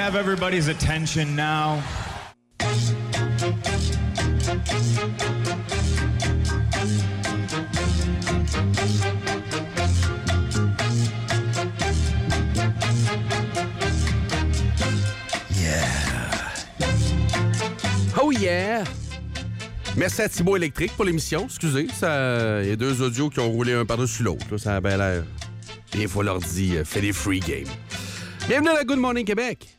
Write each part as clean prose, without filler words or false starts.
have everybody's attention now? Oh yeah! Merci à Thibaut Électrique pour l'émission. Excusez, il y a deux audios qui ont roulé un par-dessus l'autre. Là, ça a bien l'air. Des fois, leur dit fait des free games. Bienvenue à la Good Morning Québec.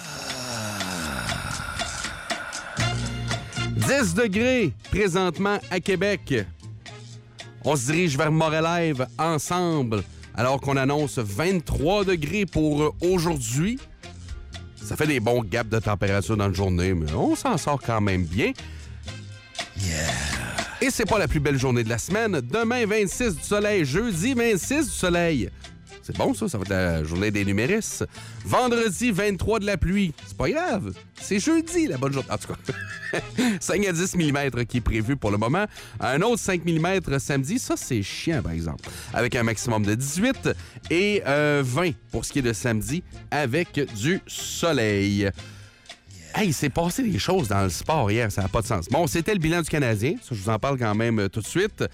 10 degrés présentement à Québec. On se dirige vers Montréal ensemble alors qu'on annonce 23 degrés pour aujourd'hui. Ça fait des bons gaps de température dans la journée, mais on s'en sort quand même bien. Yeah! Et c'est pas la plus belle journée de la semaine. Demain, 26 du soleil. Jeudi, 26 du soleil. C'est bon, ça va être la journée des numéris. Vendredi, 23 de la pluie. C'est pas grave. C'est jeudi, la bonne journée. En tout cas, 5 à 10 mm qui est prévu pour le moment. Un autre 5 mm samedi. Ça, c'est chiant, par exemple. Avec un maximum de 18 et 20 pour ce qui est de samedi avec du soleil. Hey, il s'est passé des choses dans le sport hier, ça n'a pas de sens. Bon, c'était le bilan du Canadien, ça je vous en parle quand même tout de suite.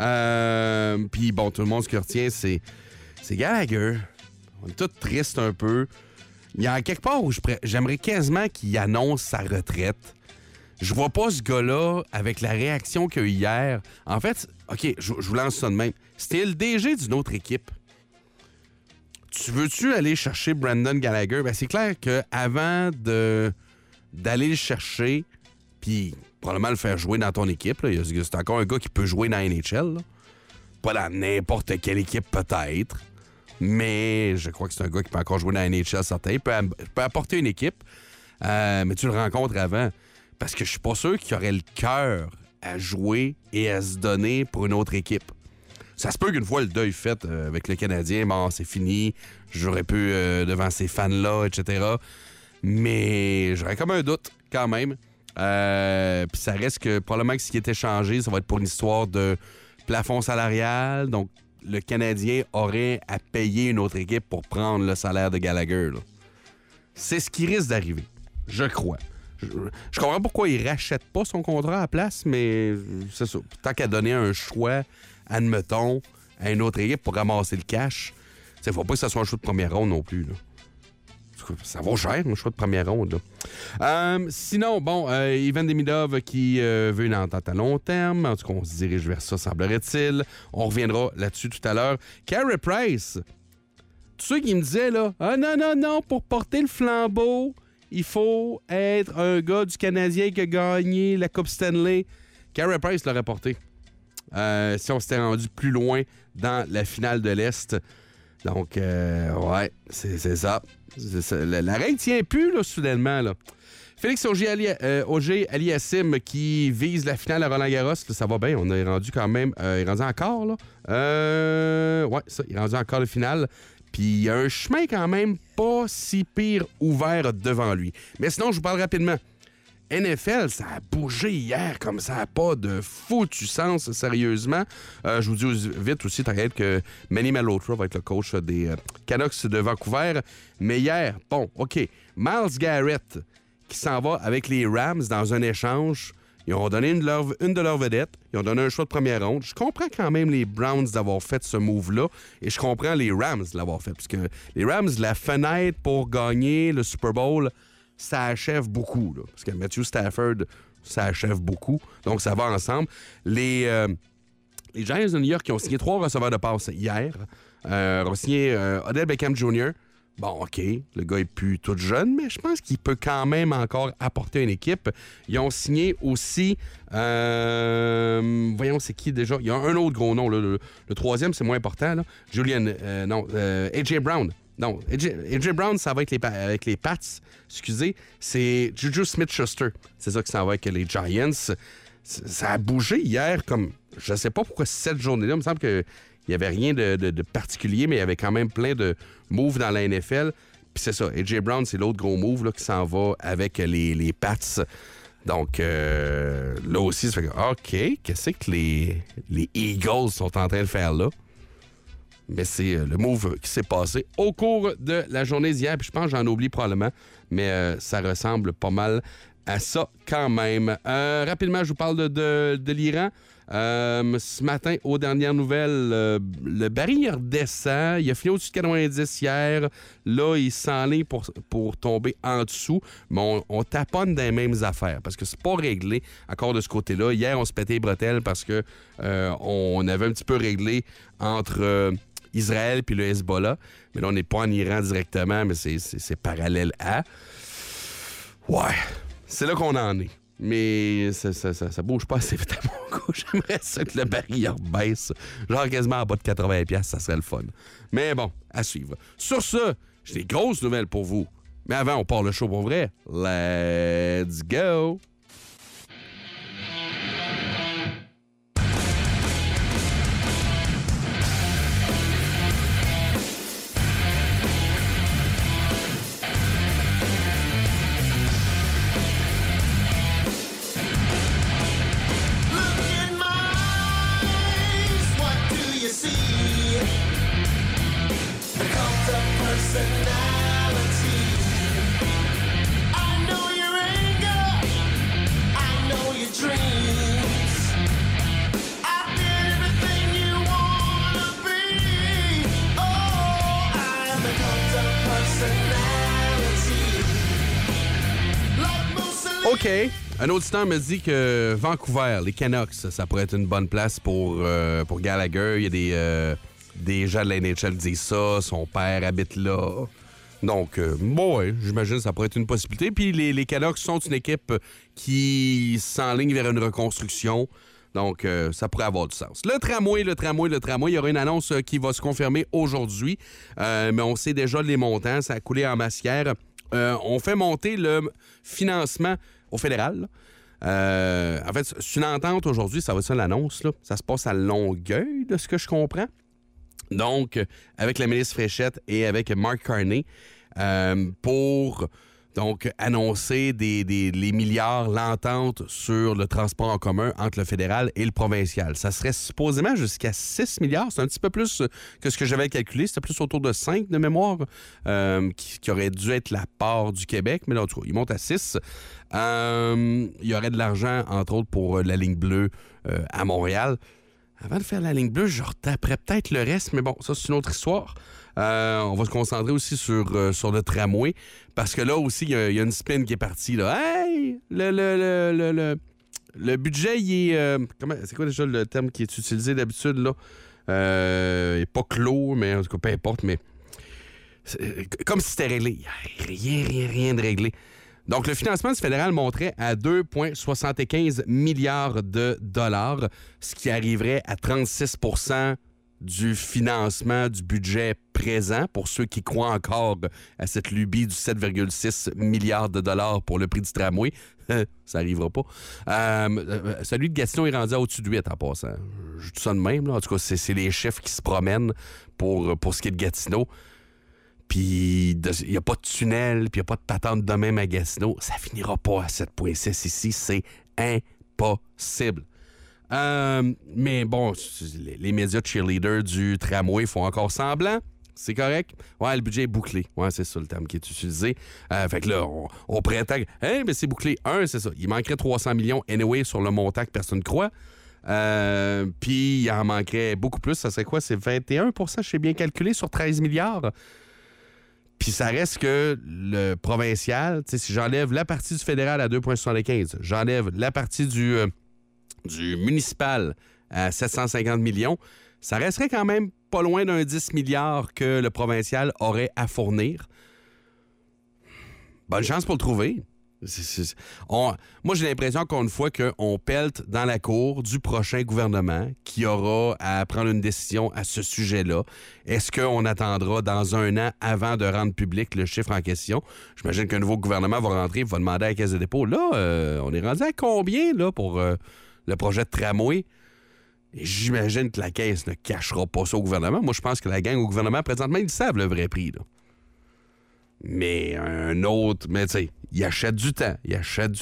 Puis bon, tout le monde ce qui retient, c'est Gallagher. On est tous tristes un peu. Il y a quelque part où j'aimerais quasiment qu'il annonce sa retraite. Je vois pas ce gars-là avec la réaction qu'il a eu hier. En fait, OK, je vous lance ça de même. C'était le DG d'une autre équipe. Tu veux-tu aller chercher Brendan Gallagher? Ben, c'est clair qu'avant d'aller le chercher, puis probablement le faire jouer dans ton équipe, là, c'est encore un gars qui peut jouer dans la NHL. Là. Pas dans n'importe quelle équipe peut-être, mais je crois que c'est un gars qui peut encore jouer dans la NHL, certain. Il peut apporter une équipe, mais tu le rencontres avant. Parce que je suis pas sûr qu'il aurait le cœur à jouer et à se donner pour une autre équipe. Ça se peut qu'une fois le deuil fait avec le Canadien, bon, c'est fini, j'aurais pu devant ces fans-là, etc., mais j'aurais comme un doute, quand même. Puis ça reste que probablement que ce qui était changé, ça va être pour une histoire de plafond salarial. Donc, le Canadien aurait à payer une autre équipe pour prendre le salaire de Gallagher. Là. C'est ce qui risque d'arriver, je crois. Je comprends pourquoi il rachète pas son contrat à la place, mais c'est ça. Tant qu'à donner un choix, admettons, à une autre équipe pour ramasser le cash, il ne faut pas que ça soit un choix de première ronde non plus. Là. Ça vaut cher, un choix de première ronde. Là. Sinon, bon, Ivan Demidov qui veut une entente à long terme. En tout cas, on se dirige vers ça, semblerait-il. On reviendra là-dessus tout à l'heure. Carey Price, tous ceux qui me disaient, là, ah non, pour porter le flambeau, il faut être un gars du Canadien qui a gagné la Coupe Stanley. Carey Price l'aurait porté. Si on s'était rendu plus loin dans la finale de l'Est. Donc, ouais, c'est ça. La règle tient plus, là, soudainement. Là. Félix Auger-Aliassime qui vise la finale à Roland-Garros. Là, ça va bien. On est rendu quand même... il est rendu encore, là. Ouais, ça, il est rendu encore le final. Puis il y a un chemin quand même pas si pire ouvert devant lui. Mais sinon, je vous parle rapidement. NFL, ça a bougé hier comme ça n'a pas de foutu sens, sérieusement. Je vous dis vite aussi, t'inquiète que Manny Malhotra va être le coach des Canucks de Vancouver. Mais hier, bon, OK, Myles Garrett qui s'en va avec les Rams dans un échange. Ils ont donné une de leurs vedettes. Ils ont donné un choix de première ronde. Je comprends quand même les Browns d'avoir fait ce move-là et je comprends les Rams de l'avoir fait. Parce que les Rams, la fenêtre pour gagner le Super Bowl, ça achève beaucoup. Là, parce que Matthew Stafford, ça achève beaucoup. Donc, ça va ensemble. Les Giants de New York qui ont signé 3 receveurs de passe hier. Ont signé Odell Beckham Jr., bon, OK, le gars est plus tout jeune, mais je pense qu'il peut quand même encore apporter une équipe. Ils ont signé aussi, voyons, c'est qui déjà? Il y a un autre gros nom, là, le troisième, c'est moins important, là. AJ Brown. Non, AJ Brown, ça va avec les Pats, excusez, c'est Juju Smith-Schuster. C'est ça qui s'en va avec les Giants. Ça a bougé hier comme, je sais pas pourquoi cette journée-là, il me semble que il n'y avait rien de particulier, mais il y avait quand même plein de moves dans la NFL. Puis c'est ça, AJ Brown, c'est l'autre gros move là, qui s'en va avec les Pats. Donc, là aussi, ça fait que, OK, qu'est-ce que les Eagles sont en train de faire là? Mais c'est le move qui s'est passé au cours de la journée d'hier. Puis je pense que j'en oublie probablement, mais ça ressemble pas mal à ça quand même. Rapidement, je vous parle de l'Iran. Ce matin, aux dernières nouvelles, le baril redescend. Il a fini au-dessus de 90 hier. Là, il s'enligne pour tomber en dessous. Mais on taponne dans les mêmes affaires parce que c'est pas réglé encore de ce côté-là. Hier, on se pétait les bretelles parce que on avait un petit peu réglé entre Israël puis le Hezbollah. Mais là, on n'est pas en Iran directement, mais c'est parallèle à. Ouais, c'est là qu'on en est. Mais ça bouge pas assez vite à mon goût. J'aimerais ça que le baril rebaisse. Genre quasiment en bas de 80$, ça serait le fun. Mais bon, à suivre. Sur ce, j'ai des grosses nouvelles pour vous. Mais avant, on part le show pour vrai. Let's go! OK. Un auditeur me dit que Vancouver, les Canucks, ça pourrait être une bonne place pour Gallagher. Il y a des gens de la NHL qui disent ça. Son père habite là. Donc, bon, ouais, j'imagine que ça pourrait être une possibilité. Puis les Canucks sont une équipe qui s'enligne vers une reconstruction. Donc, ça pourrait avoir du sens. Le tramway. Il y aura une annonce qui va se confirmer aujourd'hui. Mais on sait déjà les montants. Ça a coulé en massière. On fait monter le financement au fédéral. En fait, c'est une entente aujourd'hui, ça va être ça l'annonce. Là. Ça se passe à Longueuil, de ce que je comprends. Donc, avec la ministre Fréchette et avec Mark Carney, pour donc annoncer les milliards, l'entente sur le transport en commun entre le fédéral et le provincial. Ça serait supposément jusqu'à 6 milliards. C'est un petit peu plus que ce que j'avais calculé. C'était plus autour de 5 de mémoire qui aurait dû être la part du Québec. Mais là, en tout cas, il monte à 6. Il y aurait de l'argent, entre autres, pour la ligne bleue à Montréal. Avant de faire la ligne bleue, je retaperais peut-être le reste, mais bon, ça, c'est une autre histoire. On va se concentrer aussi sur le tramway, parce que là aussi, il y a une spin qui est partie. Là. Hey! Le budget, il est... c'est quoi déjà le terme qui est utilisé d'habitude, là? Il n'est pas clos, mais en tout cas, peu importe, mais... Comme si c'était réglé. Rien de réglé. Donc, le financement du fédéral monterait à 2,75 milliards de dollars, ce qui arriverait à 36 % du financement du budget présent, pour ceux qui croient encore à cette lubie du 7,6 milliards de dollars pour le prix du tramway. Ça n'arrivera pas. Celui de Gatineau est rendu à au-dessus de 8 en passant. Je dis ça de même. Là. En tout cas, c'est les chiffres qui se promènent pour ce qui est de Gatineau. Puis il n'y a pas de tunnel, puis il n'y a pas de patente de même à Gatineau. Ça finira pas à 7,6 ici. C'est impossible. Mais bon, les médias cheerleaders du tramway font encore semblant. C'est correct? Ouais, le budget est bouclé. Ouais, c'est ça le terme qui est utilisé. Fait que là, on prétend... Hey, mais c'est bouclé. C'est ça. Il manquerait 300 millions anyway sur le montant que personne ne croit. Puis il en manquerait beaucoup plus. Ça serait quoi? C'est 21 % je sais bien calculé, sur 13 milliards. Puis ça reste que le provincial, si j'enlève la partie du fédéral à 2,75, j'enlève la partie du municipal à 750 millions, ça resterait quand même pas loin d'un 10 milliards que le provincial aurait à fournir. Bonne chance pour le trouver. Moi, j'ai l'impression, encore une fois, qu'on pelte dans la cour du prochain gouvernement qui aura à prendre une décision à ce sujet-là. Est-ce qu'on attendra dans un an avant de rendre public le chiffre en question? J'imagine qu'un nouveau gouvernement va rentrer, va demander à la Caisse de dépôt. Là, on est rendu à combien là, pour le projet de tramway? Et j'imagine que la Caisse ne cachera pas ça au gouvernement. Moi, je pense que la gang au gouvernement, présentement, ils savent le vrai prix, là. Mais un autre, mais tu sais, ils achètent du temps, puis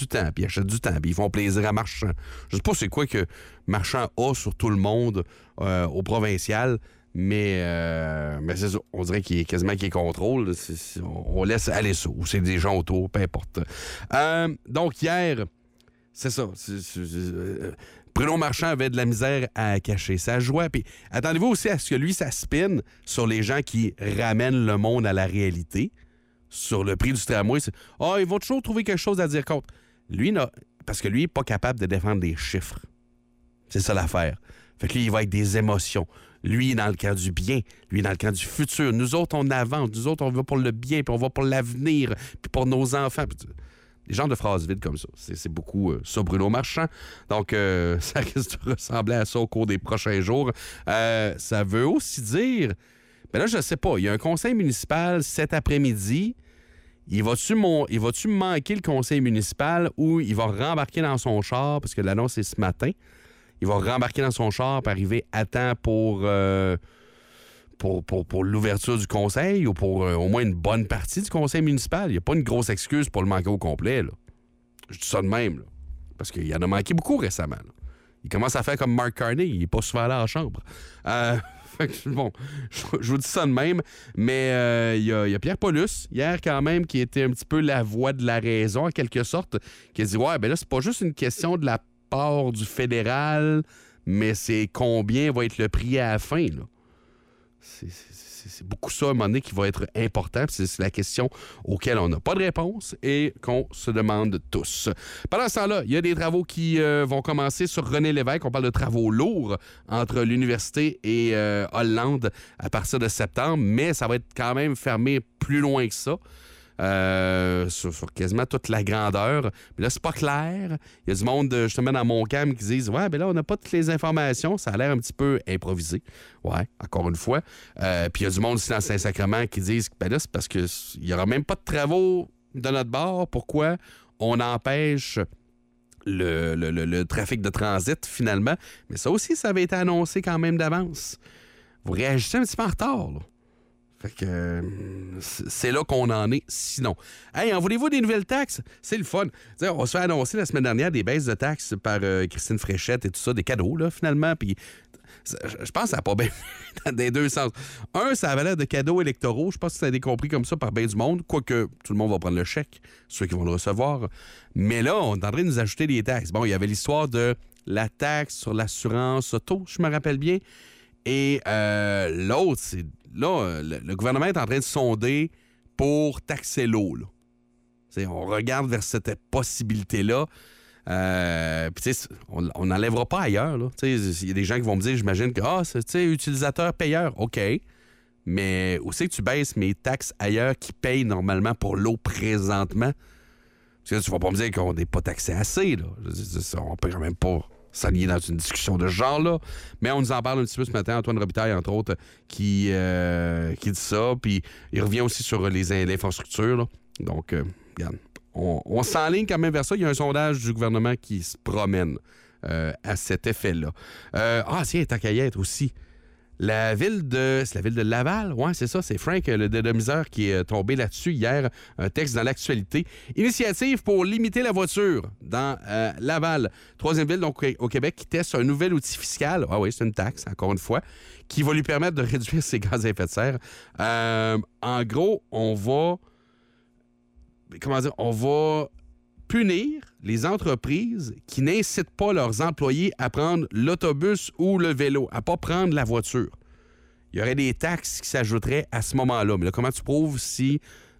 ils font plaisir à Marchand. Je sais pas c'est quoi que Marchand a sur tout le monde au provincial, Mais c'est ça. On dirait qu'il est quasiment qu'il contrôle. On laisse aller ça. Ou c'est des gens autour, peu importe. Donc, hier, c'est ça. Bruno Marchand avait de la misère à cacher sa joie. Puis, attendez-vous aussi à ce que lui, ça spin sur les gens qui ramènent le monde à la réalité. Sur le prix du tramway, ils vont toujours trouver quelque chose à dire contre. Lui, parce que lui, il n'est pas capable de défendre des chiffres. C'est ça l'affaire. Fait que lui, il va avec des émotions. Lui, il est dans le camp du bien. Lui, il est dans le camp du futur. Nous autres, on avance. Nous autres, on va pour le bien, puis on va pour l'avenir, puis pour nos enfants. Des genres de phrases vides comme ça. C'est beaucoup ça, Bruno Marchand. Donc, ça risque de ressembler à ça au cours des prochains jours. Ça veut aussi dire... Ben là, je ne sais pas. Il y a un conseil municipal cet après-midi. Il va-tu manquer le conseil municipal ou il va rembarquer dans son char, parce que l'annonce est ce matin. Il va rembarquer dans son char pour arriver à temps pour l'ouverture du conseil ou pour au moins une bonne partie du conseil municipal. Il n'y a pas une grosse excuse pour le manquer au complet. Là. Je dis ça de même. Là. Parce qu'il y en a manqué beaucoup récemment. Là. Il commence à faire comme Mark Carney. Il n'est pas souvent là en chambre. Bon, je vous dis ça de même. Mais il y a Pierre Paulus, hier quand même, qui était un petit peu la voix de la raison, en quelque sorte, qui a dit « Ouais, ben là, c'est pas juste une question de la part du fédéral, mais c'est combien va être le prix à la fin, là. » C'est beaucoup ça, à un moment donné, qui va être important. C'est la question auquel on n'a pas de réponse et qu'on se demande tous. Pendant ce temps-là, il y a des travaux qui vont commencer sur René Lévesque. On parle de travaux lourds entre l'université et Hollande à partir de septembre, mais ça va être quand même fermé plus loin que ça. Sur quasiment toute la grandeur. Mais là, c'est pas clair. Il y a du monde, justement, dans Montcalm qui disent « Ouais, ben là, on n'a pas toutes les informations. Ça a l'air un petit peu improvisé. » Ouais, encore une fois. Puis il y a du monde aussi dans Saint-Sacrement qui disent « Ben là, c'est parce qu'il n'y aura même pas de travaux de notre bord. Pourquoi on empêche le trafic de transit, finalement? » Mais ça aussi, ça avait été annoncé quand même d'avance. Vous réagissez un petit peu en retard, là. Fait que c'est là qu'on en est, sinon. Hey, en voulez-vous des nouvelles taxes? C'est le fun. T'sais, on se fait annoncer la semaine dernière des baisses de taxes par Christine Fréchette et tout ça, des cadeaux, là, finalement. Puis je pense que ça n'a pas bien dans les deux sens. Un, ça avait l'air de cadeaux électoraux. Je pense que ça a été compris comme ça par bien du monde. Quoique tout le monde va prendre le chèque, ceux qui vont le recevoir. Mais là, on est en train de nous ajouter des taxes. Bon, il y avait l'histoire de la taxe sur l'assurance auto, je me rappelle bien. Et l'autre, c'est... Là, le gouvernement est en train de sonder pour taxer l'eau. Là. On regarde vers cette possibilité-là. Puis, on n'enlèvera pas ailleurs. Il y a des gens qui vont me dire, j'imagine que, c'est utilisateur-payeur. OK. Mais où c'est que tu baisses mes taxes ailleurs qui payent normalement pour l'eau présentement? Parce que tu vas pas me dire qu'on n'est pas taxé assez. Là. On peut quand même pas s'allier dans une discussion de ce genre-là. Mais on nous en parle un petit peu ce matin. Antoine Robitaille, entre autres, qui dit ça. Puis il revient aussi sur l'infrastructure. Là. Donc, regarde, on s'enligne quand même vers ça. Il y a un sondage du gouvernement qui se promène à cet effet-là. Tiens, tant qu'à y être aussi. C'est la ville de Laval, ouais, c'est ça, c'est Frank, le dénomiseur, qui est tombé là-dessus hier, un texte dans l'actualité. Initiative pour limiter la voiture dans Laval. Troisième ville donc, au Québec qui teste un nouvel outil fiscal, oui, c'est une taxe, encore une fois, qui va lui permettre de réduire ses gaz à effet de serre. En gros, on va punir les entreprises qui n'incitent pas leurs employés à prendre l'autobus ou le vélo, à ne pas prendre la voiture. Il y aurait des taxes qui s'ajouteraient à ce moment-là. Mais là, comment tu prouves si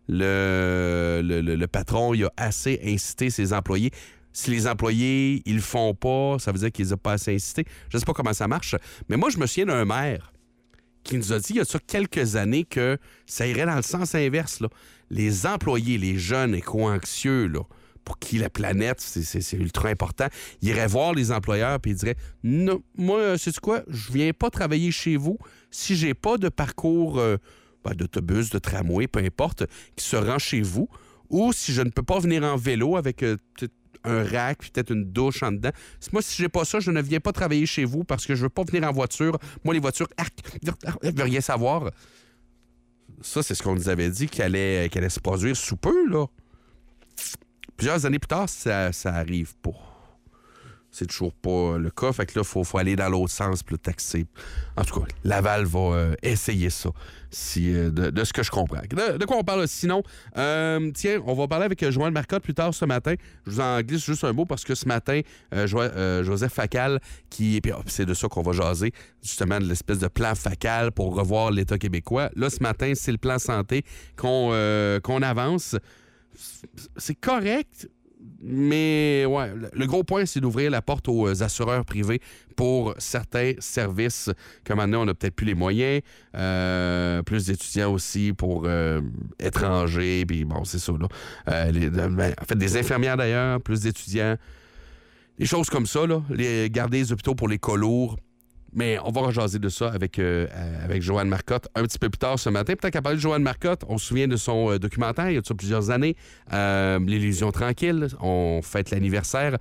le patron il a assez incité ses employés? Si les employés, ils le font pas, ça veut dire qu'ils n'ont pas assez incité. Je ne sais pas comment ça marche. Mais moi, je me souviens d'un maire qui nous a dit il y a ça quelques années que ça irait dans le sens inverse. Là. Les employés, les jeunes éco-anxieux, là, pour qui la planète, c'est ultra important. Il irait voir les employeurs et il dirait « Non, moi, sais-tu quoi? Je viens pas travailler chez vous si j'ai pas de parcours d'autobus, de tramway, peu importe, qui se rend chez vous, ou si je ne peux pas venir en vélo avec un rack, peut-être une douche en dedans. Moi, si j'ai pas ça, je ne viens pas travailler chez vous parce que je veux pas venir en voiture. Moi, les voitures, je veux rien savoir. » Ça, c'est ce qu'on nous avait dit qu'elle allait se produire sous peu, là. Plusieurs années plus tard, ça arrive pas. C'est toujours pas le cas. Fait que là, il faut aller dans l'autre sens pour le taxer. En tout cas, Laval va essayer ça, de ce que je comprends. De quoi on parle sinon? Tiens, on va parler avec Joanne Marcotte plus tard ce matin. Je vous en glisse juste un mot parce que ce matin, Joseph Facal, puis c'est de ça qu'on va jaser, justement, de l'espèce de plan Facal pour revoir l'État québécois. Là, ce matin, c'est le plan santé qu'on avance. C'est correct. Mais ouais, le gros point, c'est d'ouvrir la porte aux assureurs privés pour certains services. Comme maintenant, on n'a peut-être plus les moyens. Plus d'étudiants aussi pour étrangers. Puis bon, c'est ça, là. En fait, des infirmières d'ailleurs, plus d'étudiants. Des choses comme ça, là. Garder les hôpitaux pour les cas lourds. Mais on va rejaser de ça avec Joanne Marcotte un petit peu plus tard ce matin. Peut-être qu'à parler de Joanne Marcotte, on se souvient de son documentaire il y a plusieurs années, L'illusion tranquille. On fête l'anniversaire.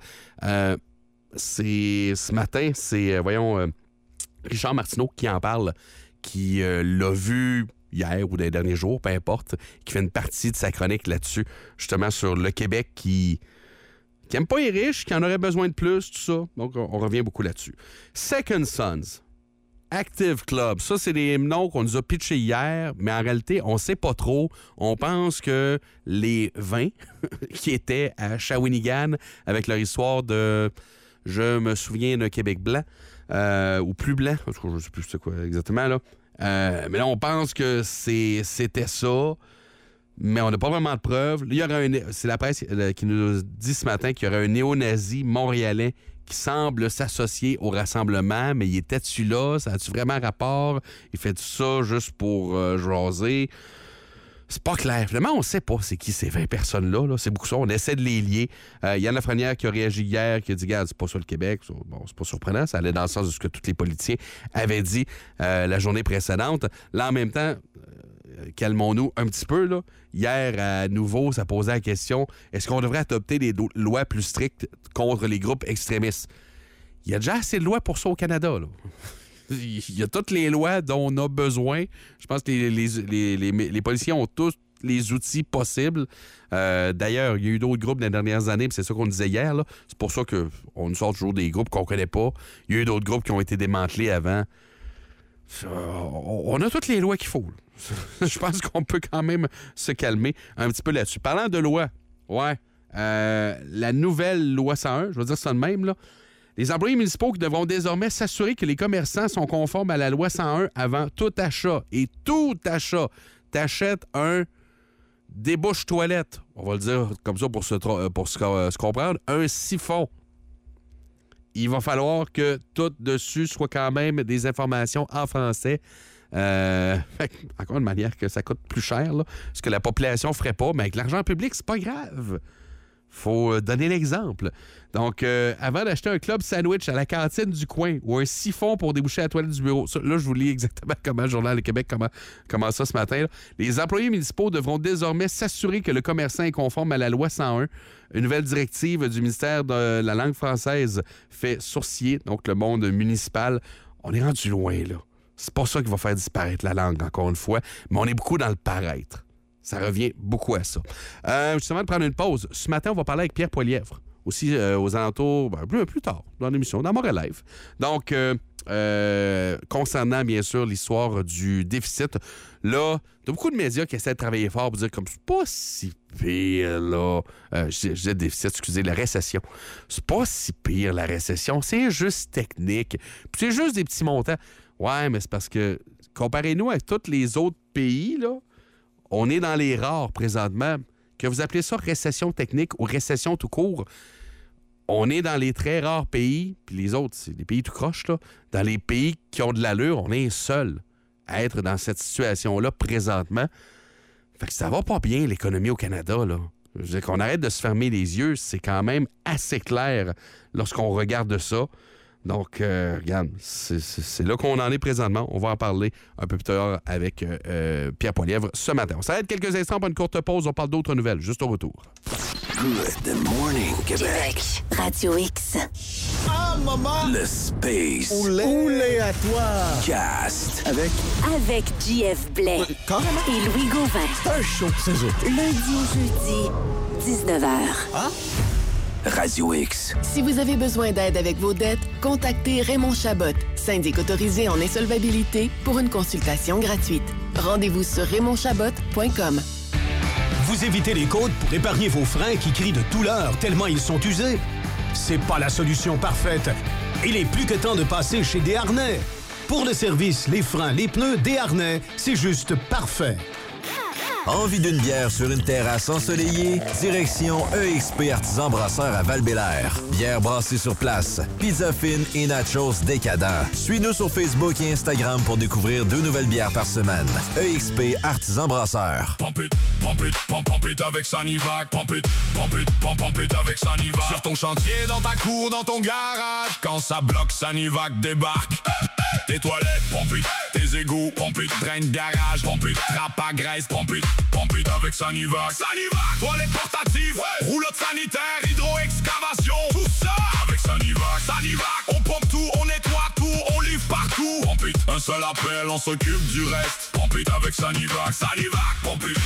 Ce matin, c'est, Richard Martineau qui en parle, qui l'a vu hier ou dans les derniers jours, peu importe, qui fait une partie de sa chronique là-dessus, justement sur le Québec qui n'aime pas les riches, qui en aurait besoin de plus, tout ça. Donc, on revient beaucoup là-dessus. Second Sons, Active Club, ça, c'est des noms qu'on nous a pitchés hier, mais en réalité, on ne sait pas trop. On pense que les vins qui étaient à Shawinigan, avec leur histoire de « Je me souviens d'un Québec blanc ou plus blanc », je ne sais plus c'est quoi exactement, là. Mais là, on pense que c'était ça. Mais on n'a pas vraiment de preuves. Il y aura c'est la presse qui nous dit ce matin qu'il y aurait un néo-nazi montréalais qui semble s'associer au rassemblement, mais il était-tu là? Ça a-tu vraiment rapport? Il fait tout ça juste pour jaser? C'est pas clair. Finalement, on ne sait pas c'est qui ces 20 personnes-là. Là. C'est beaucoup ça. On essaie de les lier. Yann Lafrenière qui a réagi hier, qui a dit « Regarde, c'est pas ça le Québec. » Bon, c'est pas surprenant. Ça allait dans le sens de ce que tous les politiciens avaient dit la journée précédente. Là, en même temps, calmons-nous un petit peu, là. Hier, à nouveau, ça posait la question, est-ce qu'on devrait adopter des lois plus strictes contre les groupes extrémistes? Il y a déjà assez de lois pour ça au Canada, là. Il y a toutes les lois dont on a besoin. Je pense que les policiers ont tous les outils possibles. D'ailleurs, il y a eu d'autres groupes dans les dernières années, puis c'est ça qu'on disait hier, là. C'est pour ça qu'on nous sort toujours des groupes qu'on connaît pas. Il y a eu d'autres groupes qui ont été démantelés avant. On a toutes les lois qu'il faut. Je pense qu'on peut quand même se calmer un petit peu là-dessus. Parlant de loi, la nouvelle loi 101, je vais dire ça de même, là. Les employés municipaux qui devront désormais s'assurer que les commerçants sont conformes à la loi 101 avant tout achat. Et tout achat, t'achètes un débouche-toilette, on va le dire comme ça pour se comprendre, un siphon. Il va falloir que tout dessus soit quand même des informations en français. Encore une manière que ça coûte plus cher, là, ce que la population ne ferait pas, mais avec l'argent public, c'est pas grave. Faut donner l'exemple. Donc, avant d'acheter un club sandwich à la cantine du coin ou un siphon pour déboucher la toilette du bureau, ça, là, je vous lis exactement comment le Journal de Québec comment ça ce matin. Là. Les employés municipaux devront désormais s'assurer que le commerçant est conforme à la loi 101. Une nouvelle directive du ministère de la langue française fait sourciller donc le monde municipal. On est rendu loin, là. C'est pas ça qui va faire disparaître la langue, encore une fois, mais on est beaucoup dans le paraître. Ça revient beaucoup à ça. Justement, de prendre une pause. Ce matin, on va parler avec Pierre Poilievre, aussi aux alentours, plus tard, dans l'émission, dans Montréal Live. Donc, concernant, bien sûr, l'histoire du déficit, là, il y a beaucoup de médias qui essaient de travailler fort pour dire comme c'est pas si pire, là. Je disais déficit, excusez, la récession. C'est pas si pire, la récession. C'est juste technique. Puis c'est juste des petits montants. Ouais, mais c'est parce que, comparez-nous avec tous les autres pays, là, on est dans les rares présentement. Que vous appelez ça récession technique ou récession tout court, on est dans les très rares pays, puis les autres, c'est des pays tout croche, là. Dans les pays qui ont de l'allure, on est seul à être dans cette situation-là présentement. Fait que ça va pas bien, l'économie au Canada, là. Je veux dire qu'on arrête de se fermer les yeux, c'est quand même assez clair lorsqu'on regarde ça. Donc, regarde, c'est là qu'on en est présentement. On va en parler un peu plus tard avec Pierre Poilievre ce matin. On s'arrête quelques instants pour une courte pause. On parle d'autres nouvelles, juste au retour. Good morning, Québec. Radio X. Ah, maman! Le Space. Oulé à toi! Cast. Avec JF Blais. Carrément. Et Louis Gauvin. C'est un show, c'est eux. Lundi au jeudi, 19h. Radio X. Si vous avez besoin d'aide avec vos dettes, contactez Raymond Chabot, syndic autorisé en insolvabilité, pour une consultation gratuite. Rendez-vous sur raymondchabot.com. Vous évitez les côtes pour épargner vos freins qui crient de douleur tellement ils sont usés? C'est pas la solution parfaite. Il est plus que temps de passer chez Desharnais. Pour le service, les freins, les pneus, Desharnais, c'est juste parfait. Envie d'une bière sur une terrasse ensoleillée? Direction EXP Artisan Brasseur à Val-Bélair. Bière brassée sur place, pizza fine et nachos décadents. Suis-nous sur Facebook et Instagram pour découvrir 2 nouvelles bières par semaine. EXP Artisan Brasseur. Pump it avec Sanivac. Pump it avec Sanivac. Sur ton chantier, dans ta cour, dans ton garage. Quand ça bloque, Sanivac débarque. Tes toilettes, pump it. Tes égouts, pump it. Drain de garage, pump it. Trappe à graisse, pump it avec Sanivac. Sanivac. Toilettes portatives, ouais. Roulotte sanitaire, hydro-excavation. Tout ça avec Sanivac. Sanivac. On pompe tout, on nettoie tout, on livre partout. Pump it. Un seul appel, on s'occupe du reste. Pump it avec Sanivac. Sanivac, pump it.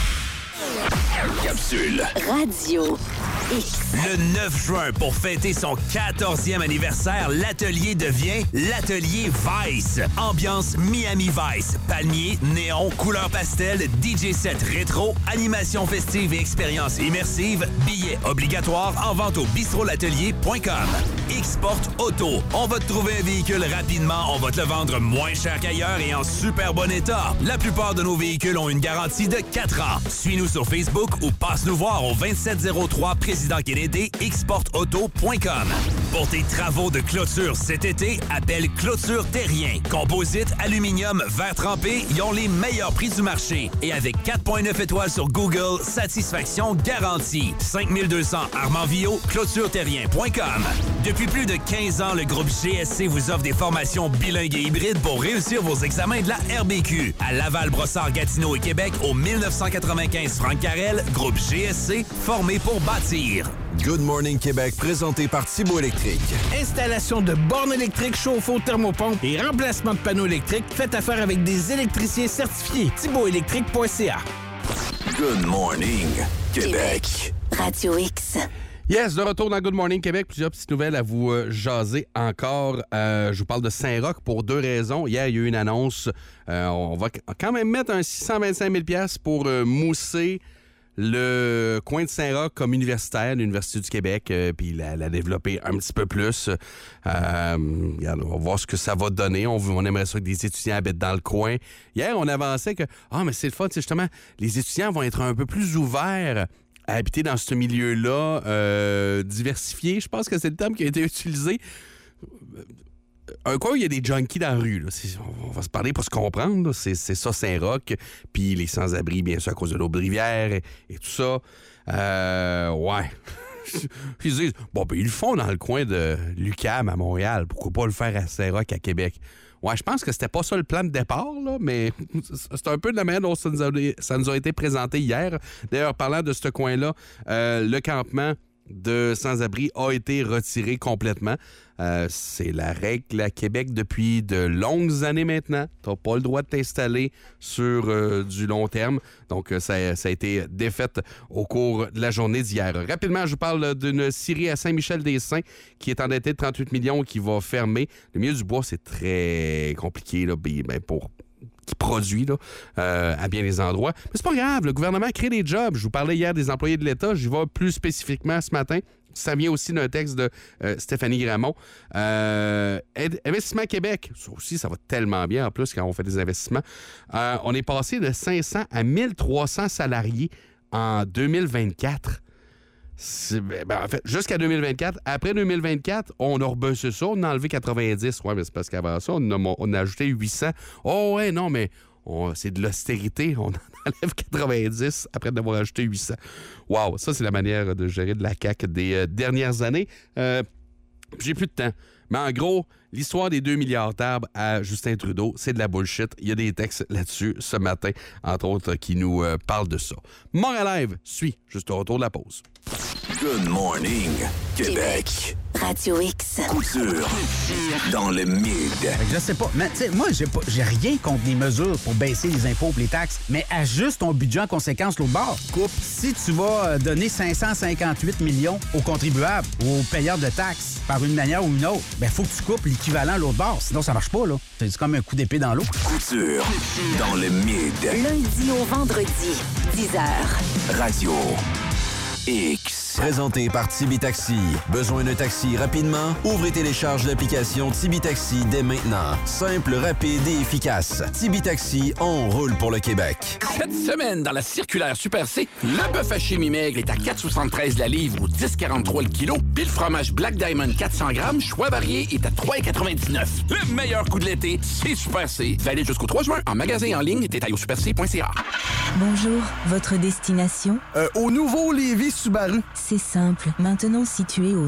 Capsule. Radio X. Le 9 juin, pour fêter son 14e anniversaire, l'atelier devient l'atelier Vice. Ambiance Miami Vice. Palmier, néon, couleur pastel, DJ set rétro, animation festive et expérience immersive. Billets obligatoires en vente au bistrolatelier.com. X-Sport Auto. On va te trouver un véhicule rapidement, on va te le vendre moins cher qu'ailleurs et en super bon état. La plupart de nos véhicules ont une garantie de 4 ans. Suis-nous sur Facebook ou passe nous voir au 2703 Président Kennedy, xsportauto.com. Pour tes travaux de clôture cet été, appelle Clôture Terrien. Composite, aluminium, verre trempé, ils ont les meilleurs prix du marché. Et avec 4.9 étoiles sur Google, satisfaction garantie. 5200 Armand-Villot, clôtureterrien.com. Depuis plus de 15 ans, le groupe GSC vous offre des formations bilingues et hybrides pour réussir vos examens de la RBQ. À Laval, Brossard, Gatineau et Québec, au 1995 Franck Carrel, groupe GSC, formé pour bâtir. Good Morning Québec, présenté par Thibault Électrique. Installation de bornes électriques, chauffe-eau, thermopompe et remplacement de panneaux électriques. Faites affaire avec des électriciens certifiés. ThibaultElectrique.ca. Good Morning Québec. Radio X. Yes, de retour dans Good Morning Québec. Plusieurs petites nouvelles à vous jaser encore. Je vous parle de Saint-Roch pour 2 raisons. Hier, il y a eu une annonce. On va quand même mettre un 625 000 $, pour mousser le coin de Saint-Roch comme universitaire, l'Université du Québec, puis la développer un petit peu plus. Regarde, on va voir ce que ça va donner. On aimerait ça que des étudiants habitent dans le coin. Hier, on avançait que, mais c'est le fun, justement, les étudiants vont être un peu plus ouverts à habiter dans ce milieu-là, diversifié. Je pense que c'est le terme qui a été utilisé. Un coin où il y a des junkies dans la rue. Là. On va se parler pour se comprendre. Là. C'est ça, Saint-Roch. Puis les sans-abri, bien sûr, à cause de l'eau de rivière et tout ça. Ouais. Ils disent, ils le font dans le coin de l'UQAM à Montréal. Pourquoi pas le faire à Saint-Roch à Québec? Ouais, je pense que c'était pas ça le plan de départ, là, mais c'est un peu de la manière dont ça nous a été présenté hier. D'ailleurs, parlant de ce coin-là, le campement de sans-abri a été retiré complètement. C'est la règle à Québec depuis de longues années maintenant. Tu n'as pas le droit de t'installer sur du long terme. Donc, ça a été défait au cours de la journée d'hier. Rapidement, je vous parle d'une scierie à Saint-Michel-des-Saints qui est endettée de 38 millions et qui va fermer. Le milieu du bois, c'est très compliqué là, pour qui produit là, à bien des endroits. Mais c'est pas grave, le gouvernement crée des jobs. Je vous parlais hier des employés de l'État. J'y vais plus spécifiquement ce matin. Ça vient aussi d'un texte de Stéphanie Gramont. Investissement Québec, ça aussi, ça va tellement bien en plus quand on fait des investissements. On est passé de 500 à 1300 salariés en 2024. En fait, jusqu'à 2024. Après 2024, on a rebaissé ça. On a enlevé 90. Ouais, mais c'est parce qu'avant ça, on a ajouté 800. Oh ouais, non, mais c'est de l'austérité. On en enlève 90 après d'avoir ajouté 800. Wow, ça, c'est la manière de gérer de la CAQ des dernières années. J'ai plus de temps. Mais en gros, l'histoire des 2 milliards d'arbres à Justin Trudeau, c'est de la bullshit. Il y a des textes là-dessus ce matin, entre autres, qui nous parlent de ça. Montréal Live suit juste au retour de la pause. Good morning, Québec. Radio X. Couture dans le mid. Je sais pas. Mais, tu sais, moi, j'ai rien contre les mesures pour baisser les impôts et les taxes, mais ajuste ton budget en conséquence l'autre bord. Coupe. Si tu vas donner 558 millions aux contribuables ou aux payeurs de taxes par une manière ou une autre, ben faut que tu coupes l'équivalent l'autre bord. Sinon, ça marche pas, là. C'est comme un coup d'épée dans l'eau. Couture dans le mid. Lundi au vendredi, 10h. Radio X. Présenté par Tibi Taxi. Besoin d'un taxi rapidement? Ouvrez et télécharge l'application Tibi Taxi dès maintenant. Simple, rapide et efficace. Tibi Taxi, on roule pour le Québec. Cette semaine, dans la circulaire Super C, le bœuf haché mi-maigre est à 4,73 la livre ou 10,43 le kilo. Puis le fromage Black Diamond 400 grammes, choix varié, est à 3,99. Le meilleur coup de l'été, c'est Super C. Valide jusqu'au 3 juin en magasin et en ligne. Détail au superc.ca. Bonjour, votre destination? Au nouveau Lévis Subaru. C'est simple. Maintenant situé au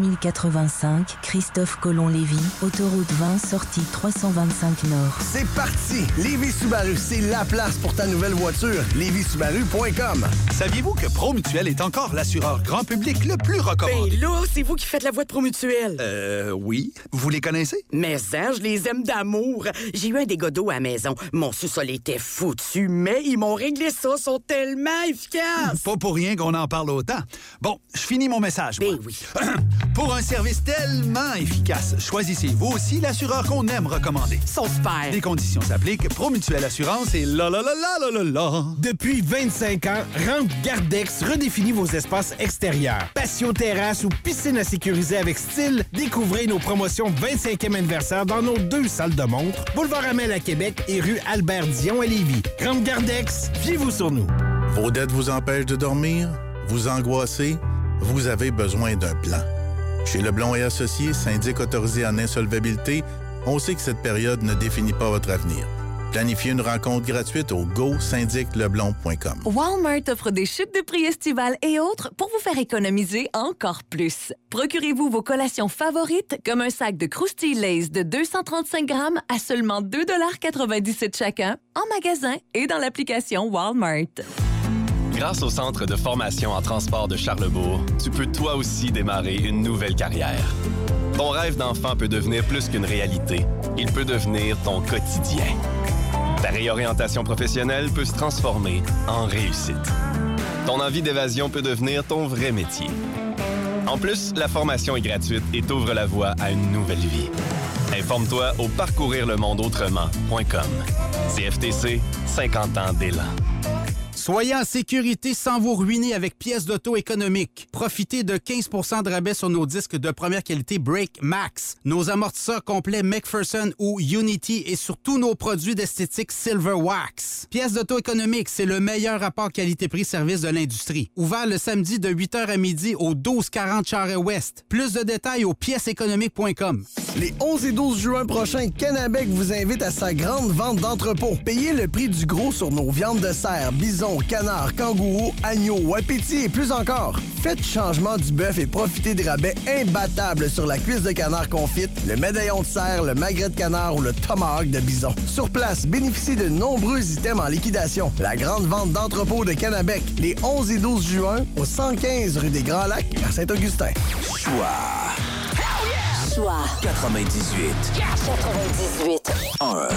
5085 Christophe Colomb-Lévis, autoroute 20, sortie 325 Nord. C'est parti! Lévis Subaru, c'est la place pour ta nouvelle voiture. LévisSubaru.com. Saviez-vous que ProMutuel est encore l'assureur grand public le plus recommandé? Ben là, c'est vous qui faites la voix de ProMutuel. Oui. Vous les connaissez? Mais ça, je les aime d'amour. J'ai eu un dégât d'eau à la maison. Mon sous-sol était foutu, mais ils m'ont réglé ça. Ils sont tellement efficaces. Pas pour rien qu'on en parle autant. Bon, je finis mon message. Ben oui. Pour un service tellement efficace, choisissez vous aussi l'assureur qu'on aime recommander. Ils sont super. Les conditions s'appliquent. ProMutuel Assurance et la. Depuis 25 ans, Rampe Gardex redéfinit vos espaces extérieurs. Patio, terrasse ou piscine à sécuriser avec style, découvrez nos promotions 25e anniversaire dans nos 2 salles de montre, Boulevard Amel à Québec et rue Albert-Dion à Lévis. Rampe Gardex, fiez-vous sur nous. Vos dettes vous empêchent de dormir? Vous angoissez? Vous avez besoin d'un plan. Chez Leblond et Associés, syndic autorisé en insolvabilité, on sait que cette période ne définit pas votre avenir. Planifiez une rencontre gratuite au go-syndicleblond.com. Walmart offre des chutes de prix estivales et autres pour vous faire économiser encore plus. Procurez-vous vos collations favorites comme un sac de Krusty Lay's de 235 grammes à seulement 2,97 chacun en magasin et dans l'application Walmart. Grâce au Centre de formation en transport de Charlebourg, tu peux toi aussi démarrer une nouvelle carrière. Ton rêve d'enfant peut devenir plus qu'une réalité. Il peut devenir ton quotidien. Ta réorientation professionnelle peut se transformer en réussite. Ton envie d'évasion peut devenir ton vrai métier. En plus, la formation est gratuite et t'ouvre la voie à une nouvelle vie. Informe-toi au parcourirlemondeautrement.com. CFTC, 50 ans d'élan. Soyez en sécurité sans vous ruiner avec pièces d'auto économiques. Profitez de 15 % de rabais sur nos disques de première qualité Brake Max, nos amortisseurs complets McPherson ou Unity et sur tous nos produits d'esthétique Silver Wax. Pièces d'auto économiques, c'est le meilleur rapport qualité-prix-service de l'industrie. Ouvert le samedi de 8h à midi au 1240 Charest-Ouest. Plus de détails au pièceséconomiques.com. Les 11 et 12 juin prochains, Canabec vous invite à sa grande vente d'entrepôt. Payez le prix du gros sur nos viandes de cerf, bison, canard, kangourou, agneau, wapiti et plus encore. Faites changement du bœuf et profitez des rabais imbattables sur la cuisse de canard confite, le médaillon de cerf, le magret de canard ou le tomahawk de bison. Sur place, bénéficiez de nombreux items en liquidation. La grande vente d'entrepôt de Canabec, les 11 et 12 juin, au 115 rue des Grands Lacs, à Saint-Augustin. Choix 98. 1.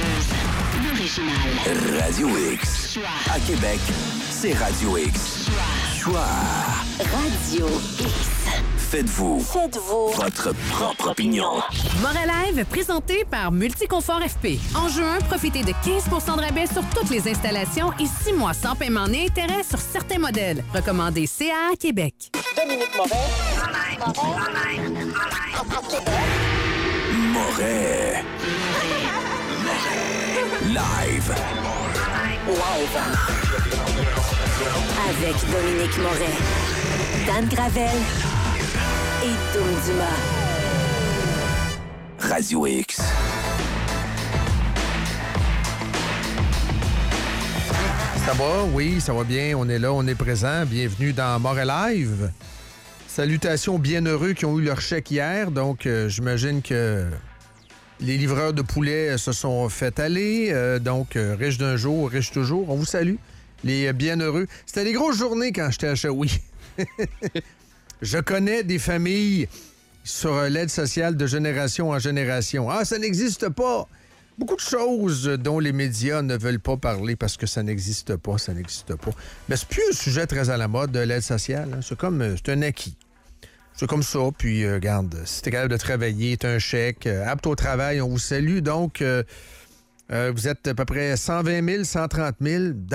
Radio X. À Québec, c'est Radio X. Choix. Radio X. Faites-vous votre propre opinion. Morelive, présenté par Multiconfort FP. En juin, profitez de 15 % de rabais sur toutes les installations et 6 mois sans paiement ni intérêt sur certains modèles. Recommandé CA Québec. Dominique Moret. Moret. Live. Avec Dominique Moret, Dan Gravel et Dom Dumas. Radio X. Ça va? Oui, ça va bien. On est là, on est présent. Bienvenue dans Morelive. Salutations aux bienheureux qui ont eu leur chèque hier. Donc, j'imagine que les livreurs de poulet se sont fait aller. Donc, riche d'un jour, riche toujours. On vous salue, les bienheureux. C'était des grosses journées quand j'étais à Shawi. Je connais des familles sur l'aide sociale de génération en génération. Ah, ça n'existe pas. Beaucoup de choses dont les médias ne veulent pas parler parce que ça n'existe pas, Mais c'est plus un sujet très à la mode de l'aide sociale. Hein. C'est un acquis. C'est comme ça. Puis, regarde, si t'es capable de travailler, t'as un chèque. Apte au travail, on vous salue. Donc, vous êtes à peu près 120 000, 130 000